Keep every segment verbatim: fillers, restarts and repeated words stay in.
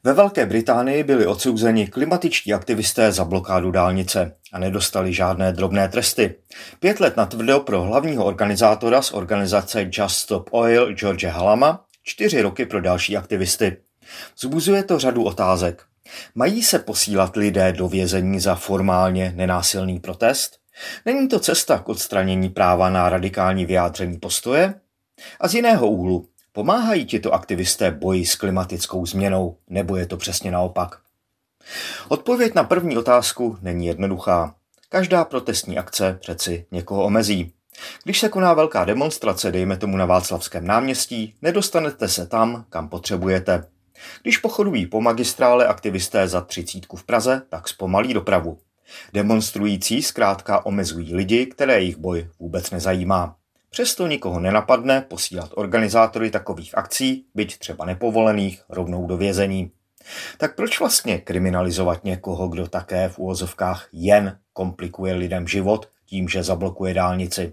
Ve Velké Británii byli odsouzeni klimatičtí aktivisté za blokádu dálnice a nedostali žádné drobné tresty. Pět let natvrdo pro hlavního organizátora z organizace Just Stop Oil George Halama, čtyři roky pro další aktivisty. Vzbuzuje to řadu otázek. Mají se posílat lidé do vězení za formálně nenásilný protest? Není to cesta k odstranění práva na radikální vyjádření postoje? A z jiného úhlu, pomáhají tito aktivisté boji s klimatickou změnou, nebo je to přesně naopak? Odpověď na první otázku není jednoduchá. Každá protestní akce přeci někoho omezí. Když se koná velká demonstrace, dejme tomu na Václavském náměstí, nedostanete se tam, kam potřebujete. Když pochodují po magistrále aktivisté za třicítku v Praze, tak zpomalí dopravu. Demonstrující zkrátka omezují lidi, které jejich boj vůbec nezajímá. Přesto nikoho nenapadne posílat organizátory takových akcí, byť třeba nepovolených, rovnou do vězení. Tak proč vlastně kriminalizovat někoho, kdo také v uvozovkách jen komplikuje lidem život tím, že zablokuje dálnici?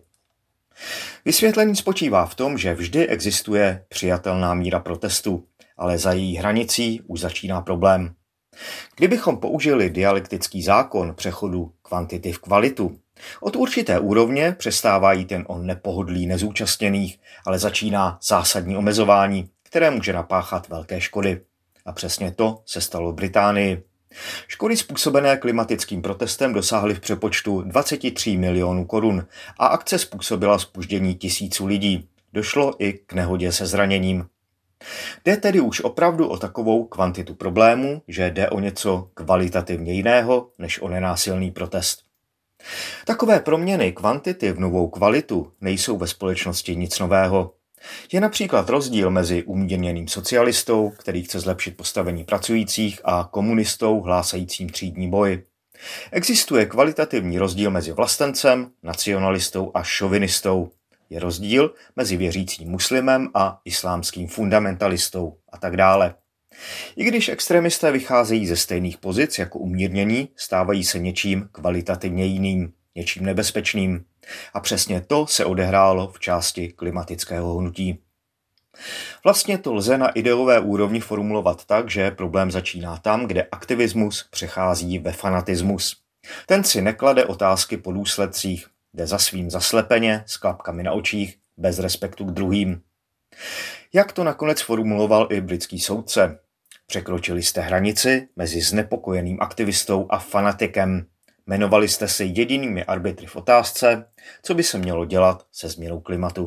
Vysvětlení spočívá v tom, že vždy existuje přijatelná míra protestu, ale za její hranicí už začíná problém. Kdybychom použili dialektický zákon přechodu kvantity v kvalitu, od určité úrovně přestává jít jen o nepohodlí nezúčastněných, ale začíná zásadní omezování, které může napáchat velké škody. A přesně to se stalo v Británii. Škody způsobené klimatickým protestem dosáhly v přepočtu dvacet tři milionů korun a akce způsobila zpoždění tisíců lidí. Došlo i k nehodě se zraněním. Jde tedy už opravdu o takovou kvantitu problémů, že jde o něco kvalitativně jiného než o nenásilný protest. Takové proměny kvantity v novou kvalitu nejsou ve společnosti nic nového. Je například rozdíl mezi umírněným socialistou, který chce zlepšit postavení pracujících, a komunistou hlásajícím třídní boj. Existuje kvalitativní rozdíl mezi vlastencem, nacionalistou a šovinistou. Je rozdíl mezi věřícím muslimem a islámským fundamentalistou a tak dále. I když extremisté vycházejí ze stejných pozic jako umírnění, stávají se něčím kvalitativně jiným, něčím nebezpečným. A přesně to se odehrálo v části klimatického hnutí. Vlastně to lze na ideové úrovni formulovat tak, že problém začíná tam, kde aktivismus přechází ve fanatismus. Ten si neklade otázky po důsledcích, jde za svým zaslepeně, s klapkami na očích, bez respektu k druhým. Jak to nakonec formuloval i britský soudce? Překročili jste hranici mezi znepokojeným aktivistou a fanatikem. Jmenovali jste se jedinými arbitry v otázce, co by se mělo dělat se změnou klimatu.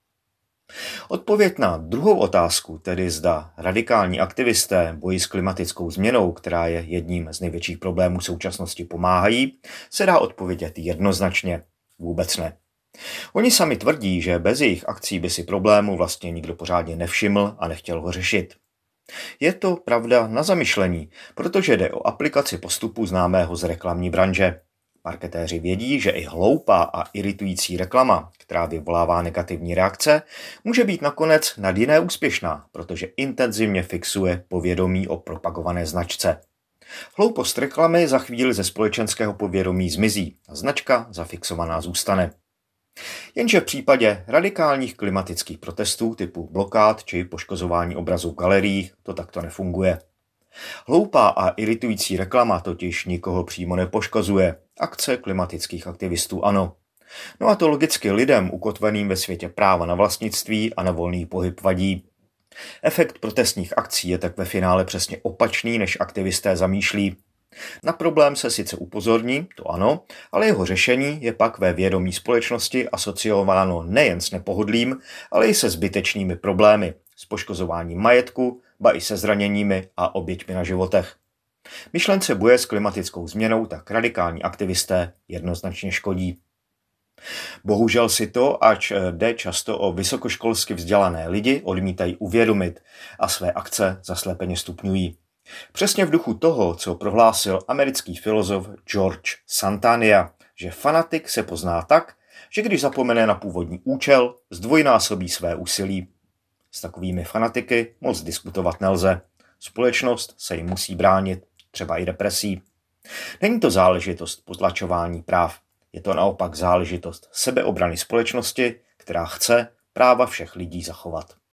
Odpověď na druhou otázku, tedy zda radikální aktivisté boji s klimatickou změnou, která je jedním z největších problémů současnosti, pomáhají, se dá odpovědět jednoznačně. Vůbec ne. Oni sami tvrdí, že bez jejich akcí by si problému vlastně nikdo pořádně nevšiml a nechtěl ho řešit. Je to pravda na zamyšlení, protože jde o aplikaci postupu známého z reklamní branže. Marketéři vědí, že i hloupá a iritující reklama, která vyvolává negativní reakce, může být nakonec nad jiné úspěšná, protože intenzivně fixuje povědomí o propagované značce. Hloupost reklamy za chvíli ze společenského povědomí zmizí a značka zafixovaná zůstane. Jenže v případě radikálních klimatických protestů typu blokád či poškozování obrazů v galeriích to takto nefunguje. Hloupá a iritující reklama totiž nikoho přímo nepoškozuje, akce klimatických aktivistů ano. No a to logicky lidem ukotveným ve světě práva na vlastnictví a na volný pohyb vadí. Efekt protestních akcí je tak ve finále přesně opačný, než aktivisté zamýšlí. Na problém se sice upozorní, to ano, ale jeho řešení je pak ve vědomí společnosti asociováno nejen s nepohodlím, ale i se zbytečnými problémy, s poškozováním majetku, ba i se zraněními a oběťmi na životech. Myšlence boje s klimatickou změnou tak radikální aktivisté jednoznačně škodí. Bohužel si to, ač jde často o vysokoškolsky vzdělané lidi, odmítají uvědomit a své akce zaslepeně stupňují. Přesně v duchu toho, co prohlásil americký filozof George Santayana, že fanatik se pozná tak, že když zapomene na původní účel, zdvojnásobí své úsilí. S takovými fanatiky moc diskutovat nelze. Společnost se jim musí bránit, třeba i represí. Není to záležitost potlačování práv, je to naopak záležitost sebeobrany společnosti, která chce práva všech lidí zachovat.